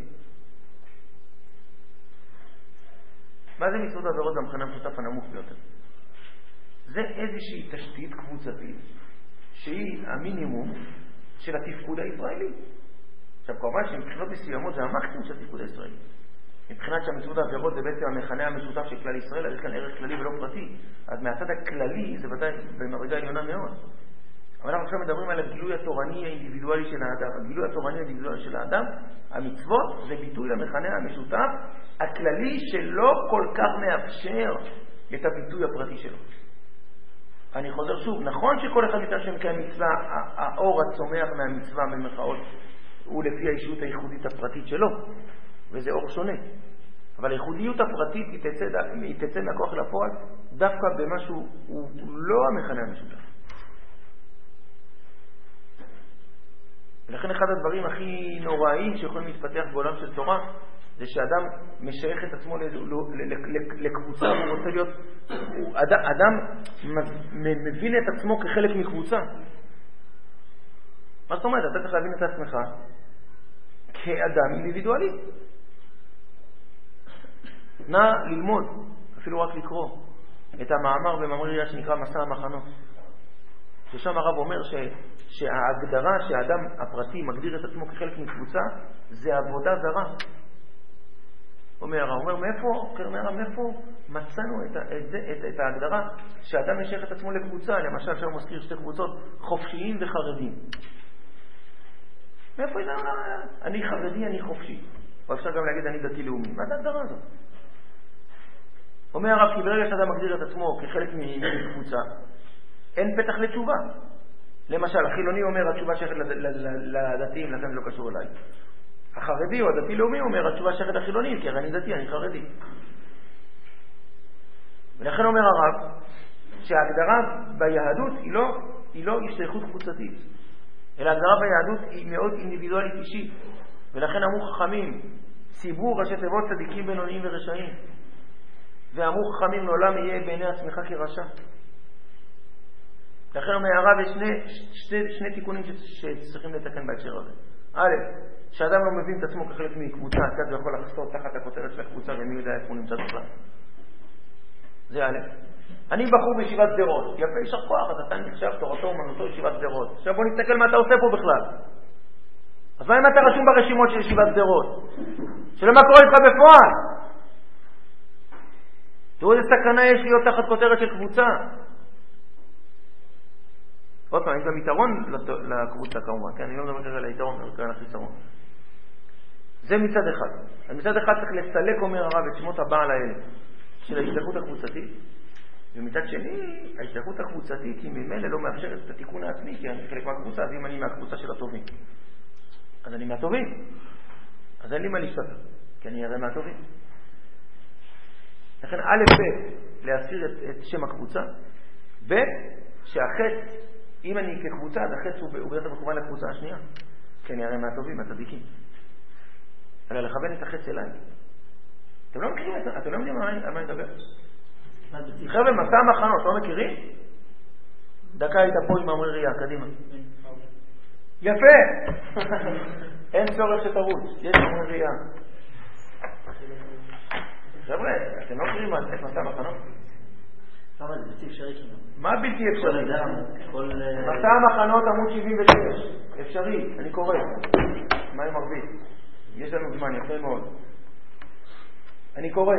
מה זה מצוות עבירות במכנה המשותף הנמוך ביותר? זה איזושהי תשתית קבוצתית שהיא המינימום של התפקוד הישראלי. עכשיו כמובן שמבחינות מסוימות זה המקסימום של התפקוד הישראלי. מבחינת שהמצוות העבירות זה בעצם המכנה המשותף של כלל ישראל, יש כאן ערך כללי ולא פרטי. אז מהצד הכללי זה ודאי במדרגה עליונה מאוד. אבל אנחנו עכשיו מדברים על הגילוי התורני האינדיבידואלי של האדם. הגילוי התורני האינדיבידואלי של האדם, המצוות זה ביטוי למכנה המשותף הכללי שלא כל כך מאפשר את הביטוי הפרטי שלו. אני חוזר שוב, נכון שכל אחד מאיתנו שמקיים מצווה, האור הצומח מהמצווה במרכאות הוא לפי האישיות הייחודית הפרטית שלו, וזה אור שונה. אבל הייחודיות הפרטית היא תצא, היא תצא מהכוח לפועל דווקא במשהו הוא לא המכנה המשותף. ולכן אחד הדברים הכי נוראיים שיכולים להתפתח בעולם של תורה זה שאדם משייך את עצמו לקבוצה, הוא רוצה להיות, אדם מבין את עצמו כחלק מקבוצה. מה זאת אומרת? אתה צריך להבין את עצמך כאדם אינדיבידואלי. נא ללמוד, אפילו רק לקרוא, את המאמר במאמר שנקרא מסע המחנות. ששם הרב אומר ש, שההגדרה שהאדם הפרטי מגדיר את עצמו כחלק מקבוצה זה עבודה זרה. אומר הרב, אומר מאיפה, אומר מאיפה מצאנו את, את, את, את ההגדרה שהאדם משייך את עצמו לקבוצה, למשל שם מזכיר שתי קבוצות, חופשיים וחרדים. מאיפה היא אומר, אני חרדי, אני חופשי. או אפשר גם להגיד אני דתי לאומי. מה זה ההגדרה הזאת? אומר הרב, כי ברגע שאדם מגדיר את עצמו כחלק מקבוצה, אין פתח לתשובה. למשל, החילוני אומר, התשובה שייכת לדתיים, לכן לא קשור אליי. החרדי או הדתי לאומי אומר, התשובה שייכת לחילונים, כי אני דתי, אני חרדי. ולכן אומר הרב, שההגדרה ביהדות היא לא, היא לא השתייכות קבוצתית, אלא ההגדרה ביהדות היא מאוד אינדיבידואלית אישית. ולכן אמרו חכמים, ציבור ראשי תיבות צדיקים בינוניים ורשעים. ואמרו חכמים, לעולם יהיה בעיני עצמך כרשע. לכן אומר הרב, יש שני, שני, שני תיקונים שצריכים לתקן בהקשר הזה. א', שאדם לא מבין את עצמו כחלק מקבוצה, כד הוא יכול לחסות תחת הכותרת של הקבוצה ומי יודע איפה הוא נמצא בכלל. זה א'. אני בחור בישיבת שדרות, יפה, יישר כוח, אתה נחשב תורתו אומנותו ישיבת שדרות. עכשיו בוא נסתכל מה אתה עושה פה בכלל. אז מה אם אתה רשום ברשימות של ישיבת שדרות? שלא מה קורה איתך בפועל? תראו איזה סכנה יש להיות תחת כותרת של קבוצה. עוד פעם, יש גם יתרון לקבוצה כמובן, כן? אני לא מדבר כרגע על היתרון, אני מדבר על החיסרון. זה מצד אחד. מצד אחד צריך לסלק, אומר הרב, את שמות הבעל האלה של ההשתייכות הקבוצתית, ומצד שני, ההשתייכות הקבוצתית היא ממילא לא מאפשרת את התיקון העצמי, כי אני חלק מהקבוצה, אז אם אני מהקבוצה של הטובים, אז אני מהטובים. אז אין לי מה להשתתף, כי אני הרי מהטובים. לכן א' ב' להסיר את, את שם הקבוצה, ב' שהחץ, אם אני כקבוצה, אז החץ הוא, הוא בעצם מכוון לקבוצה השנייה, כי אני הרי מהטובים, מהצדיקים. אלא לכוון את החץ אליי. אתם לא מכירים את זה? אתם לא יודעים על מה נדבר? חבר'ה, מסע המחנות, לא מכירים? דקה היית פה עם מאמרי ראייה, קדימה. יפה! אין צורך שתרוץ, יש מאמרי ראייה. חבר'ה, אתם לא מכירים את מסע המחנות? כמה זה בלתי אפשרי כמעט? מה בלתי אפשרי? מסע המחנות עמוד שבעים ושש. אפשרי, אני קורא. מה עם מרבית? יש לנו זמן, יפה מאוד. אני קורא.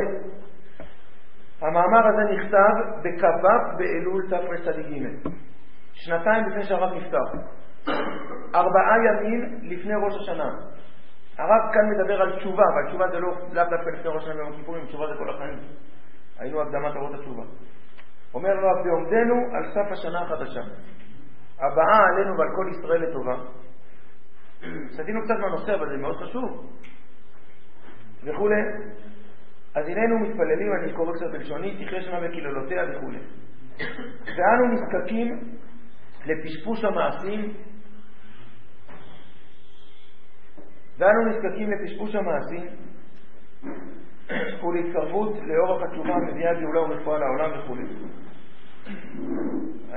המאמר הזה נכתב בקב"ב באלול תרצ"ג. שנתיים לפני שהרב נפטר. ארבעה ימים לפני ראש השנה. הרב כאן מדבר על תשובה, אבל תשובה זה לא לאו דווקא לפני ראש השנה ביום הכיפורים, תשובה זה כל החיים. היינו הקדמת אורות התשובה. אומר רב, בעומדנו על סף השנה החדשה, הבאה עלינו ועל כל ישראל לטובה. סתינו קצת מהנושא, אבל זה מאוד חשוב. וכו'. אז הננו מתפללים, אני קורא קצת בלשוני, תחיה שנה וקללותיה וכו'. ואנו נזקקים לפשפוש המעשים, ואנו נזקקים לפשפוש המעשים, ולהתקרבות לאורך התשובה המביאה גאולה ורפואה לעולם וכו'. אני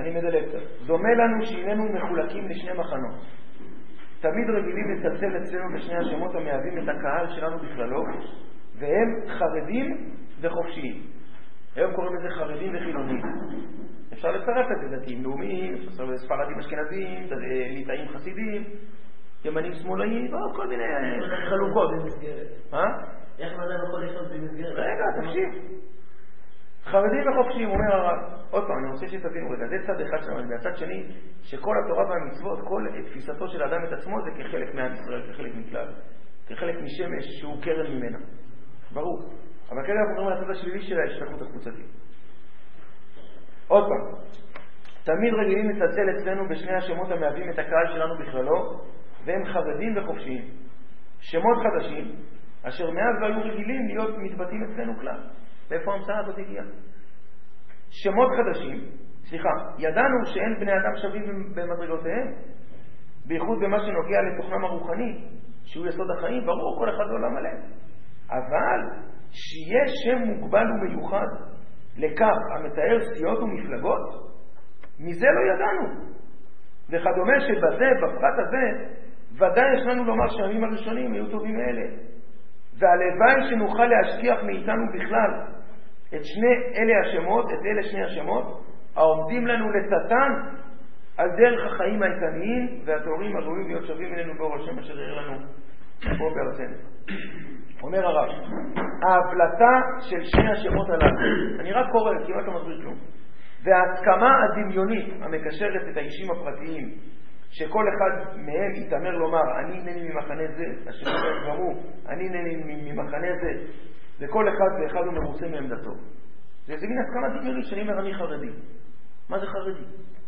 אני מדלג קצת. דומה לנו שהננו מחולקים לשני מחנות. תמיד רגילים לצלצל אצלנו בשני השמות המהווים את הקהל שלנו בכללו, והם חרדים וחופשיים. היום קוראים לזה חרדים וחילונים. אפשר לצרף את זה, דתיים לאומיים, ספרדים אשכנזים, ליטאים חסידים, ימנים שמאליים, ועוד כל מיני חלוקות. איך אדם יכול לחיות במסגרת? רגע, תקשיב. חרדים וחופשיים, אומר הרב. עוד פעם, אני רוצה שתבינו רגע, זה צד אחד שלנו, והצד שני, שכל התורה והמצוות, כל תפיסתו של האדם את עצמו, זה כחלק מעם ישראל, כחלק מכלל, כחלק משמש שהוא קרן ממנה. ברור. אבל כרגע אנחנו מדברים על הצד השלילי של ההשתקפות הקבוצתית. עוד פעם, תמיד רגילים לצלצל אצלנו בשני השמות המהווים את הקהל שלנו בכללו, והם חרדים וחופשיים. שמות חדשים, אשר מאז לא היו רגילים להיות מתבטאים אצלנו כלל. ואיפה ההמצאה הזאת הגיעה? שמות חדשים, סליחה, ידענו שאין בני אדם שווים במדרגותיהם, בייחוד במה שנוגע לתוכנם הרוחני, שהוא יסוד החיים, ברור, כל אחד לעולם מלא. אבל שיש שם מוגבל ומיוחד לכך המתאר סיעות ומפלגות, מזה לא ידענו. וכדומה שבזה, בפרט הזה, ודאי יש לנו לומר שהימים הראשונים היו טובים מאלה. והלוואי שנוכל להשכיח מאיתנו בכלל את שני אלה השמות, את אלה שני השמות, העומדים לנו לצטן על דרך החיים האיתניים והתיאורים הראויים להיות שווים אלינו באור השם אשר יראה לנו פה בארצנו. אומר הרב, ההבלטה של שני השמות הללו, אני רק קורא, כמעט לא מסביר כלום, וההסכמה הדמיונית המקשרת את האישים הפרטיים, שכל אחד מהם יתאמר לומר, אני אינני ממחנה זה, השמות האלה גמרו, אני אינני ממחנה זה, וכל אחד ואחד הוא מרוצה מעמדתו. זה מין הסכמה דמיונית שאני אומר, אני חרדי. מה זה חרדי?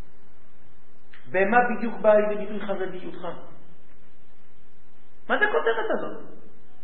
במה בדיוק באה לידי ביטוי חרדיותך? מה זה הכותרת הזאת?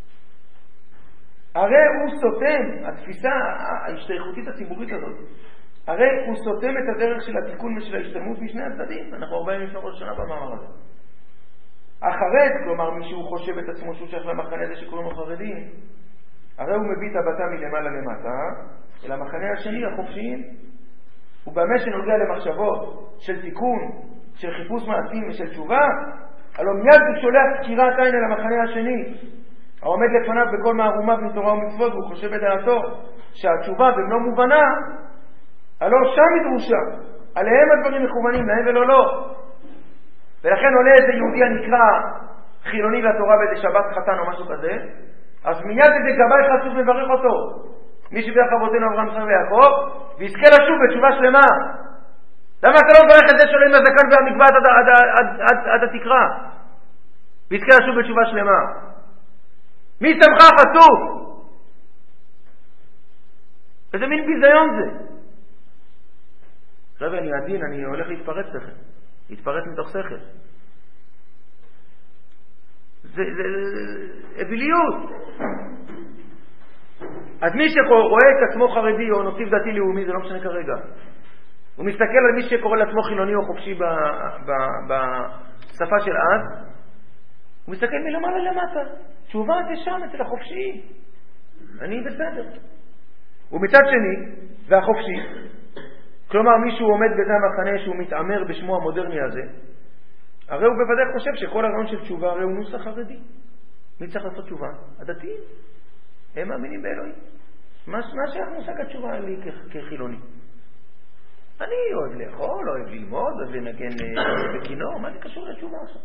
הרי הוא סותם, התפיסה ההשתייכותית הציבורית הזאת, הרי הוא סותם את הדרך של התיקון ושל ההשתלמות משני הצדדים. אנחנו ארבעים לפני ראש השנה במאמר הזה. החרד, כלומר מי שהוא חושב את עצמו שהוא שייך למחנה הזה שקוראים לו חרדים, הרי הוא מביא את הבטה מלמעלה למטה אל המחנה השני, החופשיים. ובמה שנוגע למחשבות של תיקון, של חיפוש מעשים ושל תשובה, הלוא מיד הוא שולח סקירת עין אל המחנה השני, העומד לפניו בכל מערומיו מתורה ומצוות, והוא חושב בדעתו שהתשובה במלוא מובנה, הלוא שם היא דרושה, עליהם הדברים מכוונים, להם ולא לא. ולכן עולה איזה יהודי הנקרא חילוני לתורה באיזה שבת חתן או משהו כזה, אז מיד איזה גבאי חצוף מברך אותו, מי שבירך אבותינו אברהם יצחק ויעקב, ויזכה לשוב בתשובה שלמה. למה אתה לא מברך את זה שלו עם הזקן והמקבעת עד, עד, עד, עד, עד התקרה? ויזכה לשוב בתשובה שלמה. מי שמך חצוף? איזה מין ביזיון זה? עכשיו אני עדין, אני הולך להתפרץ לכם. להתפרץ מתוך שכל. זה, זה, זה אביליות. אז מי שרואה את עצמו חרדי או נוסיף דתי לאומי, זה לא משנה כרגע. הוא מסתכל על מי שקורא לעצמו חילוני או חופשי בשפה של אז, הוא מסתכל מלמעלה למטה. תשובה זה שם אצל החופשי. אני בסדר. ומצד שני, והחופשי, כלומר מישהו עומד בזה המחנה שהוא מתעמר בשמו המודרני הזה, הרי הוא בוודאי חושב שכל הרעיון של תשובה הרי הוא נוסח חרדי. מי צריך לעשות תשובה? הדתיים. הם מאמינים באלוהים. מה, מה שייך מושג התשובה לי כחילוני? אני אוהב לאכול, אוהב ללמוד, אוהב לנגן בכינור, מה זה קשור לתשובה עכשיו?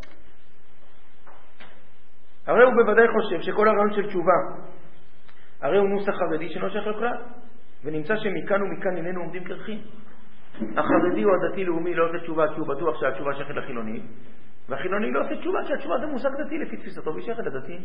הרי הוא בוודאי חושב שכל הרעיון של תשובה הרי הוא נוסח חרדי שאינו שייך לכלל, ונמצא שמכאן ומכאן איננו עומדים קרחים. החרדי או הדתי לאומי לא עושה תשובה כי הוא בטוח שהתשובה שייכת לחילוני, והחילוני לא עושה תשובה כי התשובה זה מושג דתי לפי תפיסתו ושייכת לדתי.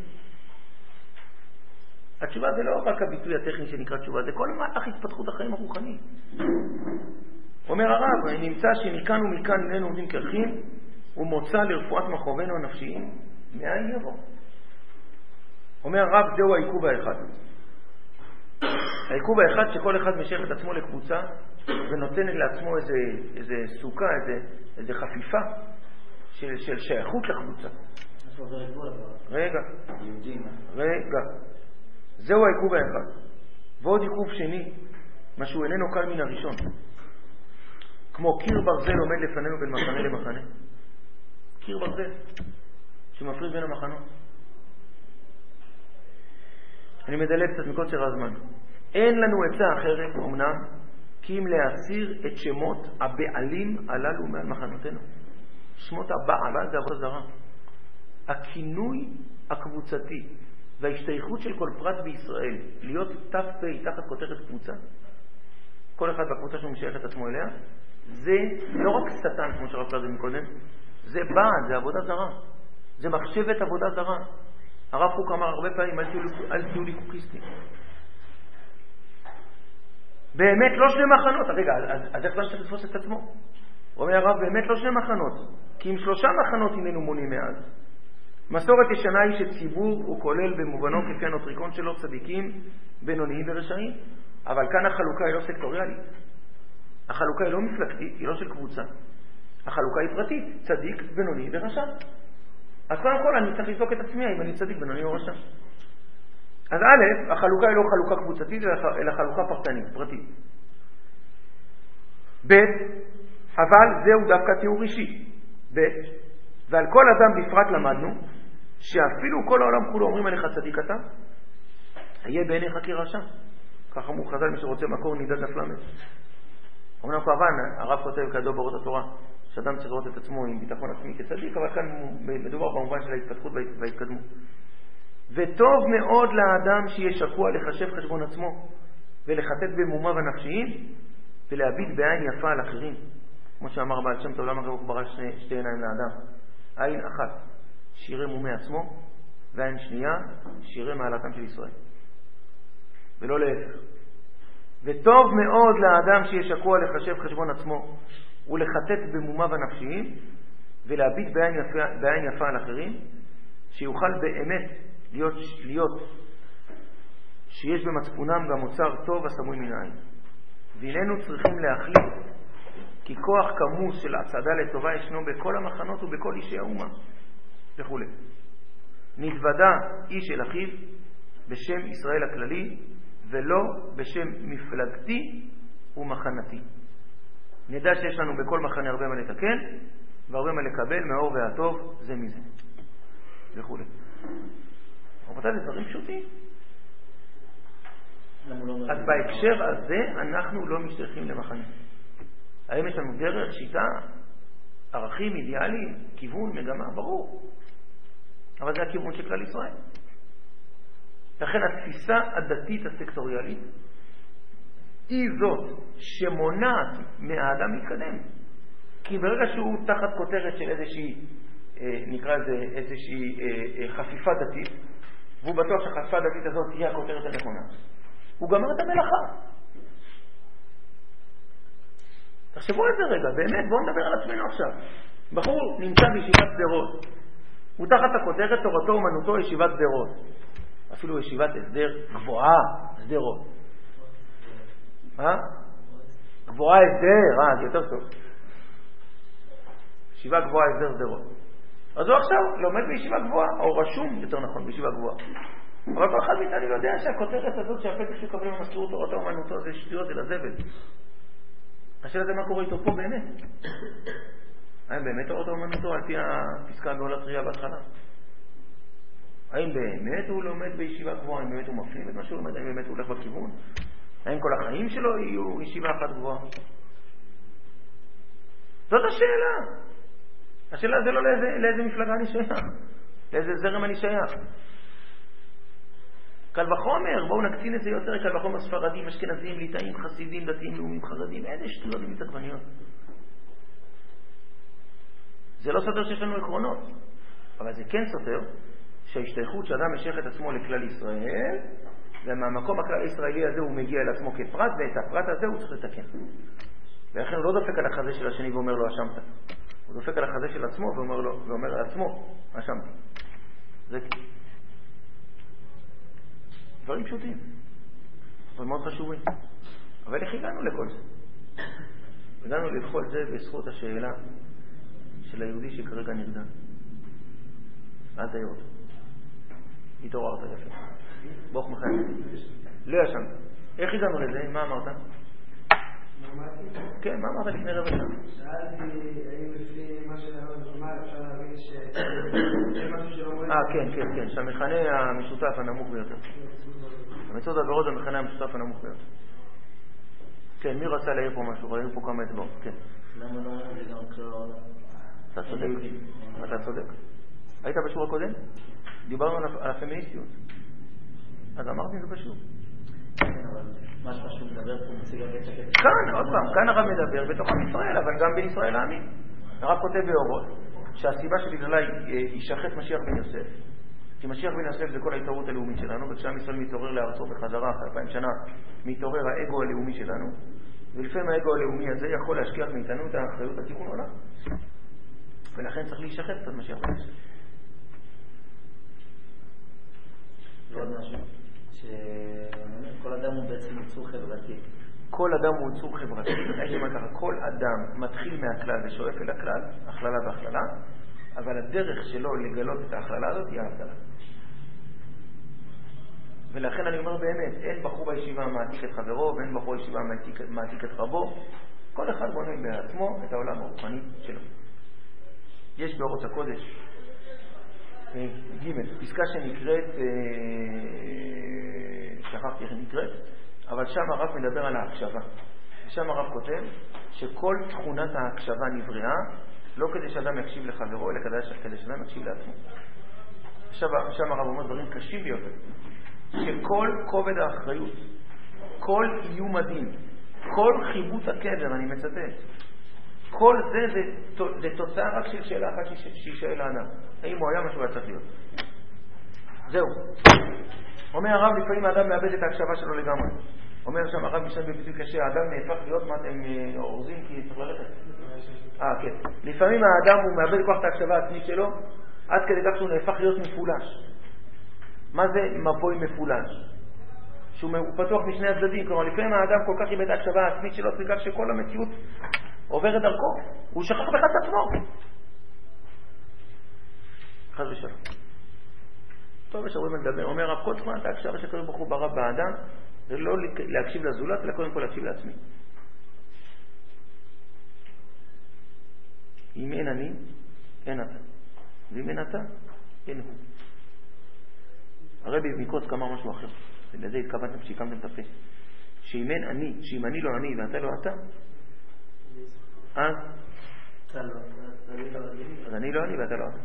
התשובה זה לא רק הביטוי הטכני שנקרא תשובה, זה כל מהלך התפתחות החיים הרוחני. אומר הרב, נמצא שמכאן ומכאן איננו עומדים קרחים, ומוצא לרפואת מחובנו הנפשיים מאין יבוא. אומר הרב, זהו העיכוב האחד. העיכוב האחד שכל אחד משייך את עצמו לקבוצה ונותן לעצמו איזה, איזה סוכה, איזה, איזה חפיפה של, של שייכות לקבוצה. רגע, רגע. זהו העיכוב האחד. ועוד עיכוב שני, משהו איננו קל מן הראשון. כמו קיר ברזל עומד לפנינו בין מחנה למחנה. קיר ברזל שמפריד בין המחנות. אני מדלג קצת מקוצר הזמן. אין לנו עצה אחרת אמנם כי אם להסיר את שמות הבעלים הללו מעל מחנותינו. שמות הבעלה זה עבודה זרה. הכינוי הקבוצתי וההשתייכות של כל פרט בישראל להיות תף פי תחת כותרת קבוצה, כל אחד בקבוצה שהוא משייך את עצמו אליה, זה לא רק סטן כמו שרב קרא זה מקודם, זה בעד, זה עבודה זרה, זה מחשבת עבודה זרה. הרב קוק אמר הרבה פעמים אל תהיו, אל תהיו לי קוקיסטים. באמת לא שני מחנות. רגע, אז, אז איך צריך לתפוס את עצמו? הוא אומר הרב, באמת לא שני מחנות, כי אם שלושה מחנות הננו מונים מאז. מסורת ישנה היא שציבור הוא כולל במובנו כפי הנוטריקון שלו צדיקים, בינוניים ורשעים, אבל כאן החלוקה היא לא סקטוריאלית. החלוקה היא לא מפלגתית, היא לא של קבוצה. החלוקה היא פרטית, צדיק, בינוני ורשע. אז קודם כל אני צריך לבדוק את עצמי אם אני צדיק, בינוני או רשע. אז א', החלוקה היא לא חלוקה קבוצתית, אלא חלוקה פרטנית, פרטית. ב', אבל זהו דווקא תיאור אישי. ב', ועל כל אדם בפרט למדנו, שאפילו כל העולם כולו אומרים עליך צדיק אתה, היה בעיניך כרשע. ככה אמרו חז"ל, מי שרוצה מקור נידד דף למד. אמנם כמובן, הרב כותב כדו באורות התורה, שאדם צריך לראות את עצמו עם ביטחון עצמי כצדיק, אבל כאן מדובר במובן של ההתפתחות וההתקדמות. וטוב מאוד לאדם שיהיה שקוע לחשב חשבון עצמו, ולחטט במומיו הנפשיים, ולהביט בעין יפה על אחרים. כמו שאמר בעל שם טוב, למה הרב ברא שתי, שתי עיניים לאדם? עין אחת, שירה מומי עצמו, ועין שנייה, שירה מעלתם של ישראל. ולא להפך. וטוב מאוד לאדם שיהיה שקוע לחשב חשבון עצמו, ולחטט במומיו הנפשיים, ולהביט בעין יפה, בעין יפה על אחרים, שיוכל באמת להיות, להיות שיש במצפונם גם מוצר טוב הסמוי מן העין. והננו צריכים להחליט כי כוח כמוס של הצעדה לטובה ישנו בכל המחנות ובכל אישי האומה וכו'. נתוודע איש אל אחיו בשם ישראל הכללי ולא בשם מפלגתי ומחנתי. נדע שיש לנו בכל מחנה הרבה מה לתקן והרבה מה לקבל מהאור והטוב זה מזה וכו'. רבותיי, זה דברים פשוטים. אז בהקשר הזה אנחנו לא משתייכים למחנה. האם יש לנו דרך, שיטה, ערכים, אידיאלים, כיוון, מגמה, ברור. אבל זה הכיוון של כלל ישראל. לכן התפיסה הדתית הסקטוריאלית היא זאת שמונעת מהאדם להתקדם. כי ברגע שהוא תחת כותרת של איזושהי, נקרא לזה איזושהי חפיפה דתית, והוא בטוח שהחפיפה הדתית הזאת תהיה הכותרת הנכונה, הוא גמר את המלאכה. תחשבו על זה רגע, באמת, בואו נדבר על עצמנו עכשיו. בחור נמצא בישיבת שדרות, הוא תחת הכותרת תורתו אומנותו ישיבת שדרות, אפילו ישיבת הסדר גבוהה שדרות. מה? גבוהה הסדר, אה, זה יותר טוב. ישיבה גבוהה הסדר שדרות. אז הוא עכשיו לומד בישיבה גבוהה, או רשום יותר נכון בישיבה גבוהה. אבל כל אחד מאיתנו יודע שהכותרת הזאת שהפתק שקבלים במסלול תורתו אומנותו זה שטויות, זה לזבל. השאלה זה מה קורה איתו פה באמת. האם באמת תורתו אומנותו על פי הפסקה הגאולתריה בהתחלה? האם באמת הוא לומד בישיבה גבוהה? האם באמת הוא מפנים את מה שהוא לומד? האם באמת הוא הולך בכיוון? האם כל החיים שלו יהיו ישיבה אחת גבוהה? זאת השאלה. השאלה זה לא לאיזה, לאיזה מפלגה אני שייך, לאיזה זרם אני שייך. קל וחומר, בואו נקצין את זה יותר, קל וחומר ספרדים, אשכנזים, ליטאים, חסידים, דתיים, לאומיים, חרדים, איזה שטויות ומתעצבניות. זה לא סותר שיש לנו עקרונות, אבל זה כן סותר שההשתייכות שאדם משייך את עצמו לכלל ישראל, ומהמקום הכלל הישראלי הזה הוא מגיע אל עצמו כפרט, ואת הפרט הזה הוא צריך לתקן. ולכן הוא לא דופק על החזה של השני ואומר לו אשמת. הוא דופק על החזה של עצמו ואומר לו, ואומר על עצמו אשמתי. זה דברים פשוטים, אבל מאוד חשובים. אבל איך הגענו לכל זה? הגענו לכל זה בזכות השאלה של היהודי שכרגע נרדם. אל תעיר אותו. התעוררת יפה. ברוך מחיים. לא ישנת. איך הגענו לזה? מה אמרת? אמרתי כן, מה אמרת לפני רבע שעה? שאלתי האם לפי מה שאתה אומר אפשר להבין שאין משהו שלא אומר... אה, כן, כן, כן, שהמכנה המשותף הנמוך ביותר. המצוות עבירות זה המכנה המשותף הנמוך ביותר. כן, מי רצה להעיר פה משהו? ראינו פה כמה אצבעות, כן. למה לא אומר זה גם כלל העולם? אתה צודק, אתה צודק. היית בשיעור הקודם? דיברנו על הפמיניסטיות. אז אמרתי את זה בשיעור. כן, אבל מה שהוא מדבר פה מציג הרבה שקט. כאן, עוד פעם, כאן הרב מדבר בתוך עם ישראל, אבל גם בין ישראל לעמים. הרב כותב באורות שהסיבה שבגללה יישחט משיח בן יוסף, כי משיח בן יוסף זה כל ההתעוררות הלאומית שלנו, וכשעם ישראל מתעורר לארצו בחזרה אחרי אלפיים שנה, מתעורר האגו הלאומי שלנו, ולפעמים האגו הלאומי הזה יכול להשכיח מאיתנו את האחריות לתיקון עולם. ולכן צריך להישחט קצת משיח בן יוסף. ועוד משהו, שכל אדם הוא בעצם יצור חברתי. כל אדם הוא יצור חברתי, הייתי אומר ככה, כל אדם מתחיל מהכלל ושואף אל הכלל, הכללה והכללה, אבל הדרך שלו לגלות את ההכללה הזאת היא ההבדלה. ולכן אני אומר באמת, אין בחור בישיבה מעתיק את חברו, ואין בחור בישיבה מעתיק, מעתיק את רבו, כל אחד בונה בעצמו את העולם הרוחני שלו. יש באורות הקודש, ג' פסקה שנקראת, שכחתי איך נקראת, אבל שם הרב מדבר על ההקשבה. ושם הרב כותב שכל תכונת ההקשבה נבראה, לא כדי שאדם יקשיב לחברו, אלא כדי שאדם יקשיב לעצמו. שם הרב אומר דברים קשים ביותר. שכל כובד האחריות, כל איום הדין, כל חיבוט הקבר, אני מצטט, כל זה זה, זה תוצאה רק של שאלה אחת שהיא שאלה האדם. האם הוא היה משהו היה צריך להיות? זהו. אומר הרב, לפעמים האדם מאבד את ההקשבה שלו לגמרי. אומר שם הרב משנה בביטוי קשה, האדם נהפך להיות מה אתם אורזים כי צריך ללכת. אה, כן. לפעמים האדם הוא מאבד כוח את ההקשבה העצמית שלו, עד כדי כך שהוא נהפך להיות מפולש. מה זה מבוי מפולש? שהוא פתוח משני הצדדים, כלומר לפעמים האדם כל כך איבד את ההקשבה העצמית שלו, בגלל שכל המציאות עוברת דרכו, הוא שכח בכלל את עצמו. חס ושלום. טוב, יש הרבה מה לדבר. אומר רב, כל תכונת ההקשבה שקוראים ברוך הוא ברב באדם, זה לא להקשיב לזולת, אלא קודם כל להקשיב לעצמי. אם אין אני, אין אתה. ואם אין אתה, אין הוא. הרבי מקוץ אמר משהו אחר. לזה התכוונתם כשהקמתם את הפה. שאם אין אני, שאם אני לא אני ואתה לא אתה, אז אז אני לא אני ואתה לא אתה.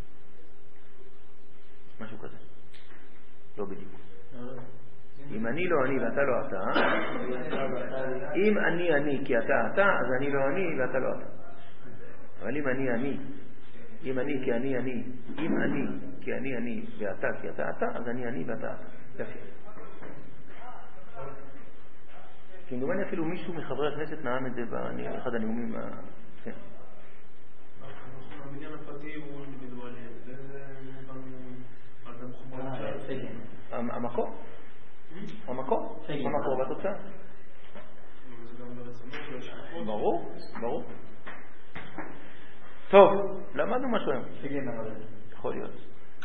משהו כזה. לא בדיוק. אם אני לא אני ואתה לא אתה, אם אני אני כי אתה אתה, אז אני לא אני ואתה לא אתה. אבל אם אני אני, אם אני כי אני אני, אם אני כי אני אני ואתה כי אתה אתה, אז אני אני ואתה אתה. יפה. כמדומני אפילו מישהו מחברי הכנסת נאם את זה באחד הנאומים. כן. המניין הפרטי הוא אינדיבידואלי. המקור? המקור? המקור והתוצאה? ברור, ברור. טוב, למדנו משהו היום. יכול להיות.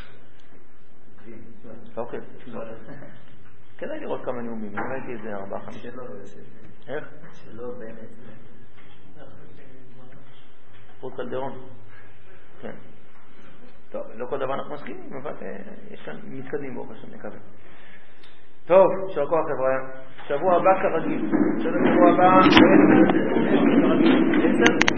אוקיי. כדאי לראות כמה נאומים, ראיתי איזה ארבעה חמישה. איך? שלא באמת. רות קלדרון. כן. טוב, לא כל דבר אנחנו מסכימים, אבל יש כאן מתקדמים בו, פשוט נקווה. טוב, שרקו החברה. שבוע הבא כרגיל. שבוע הבא...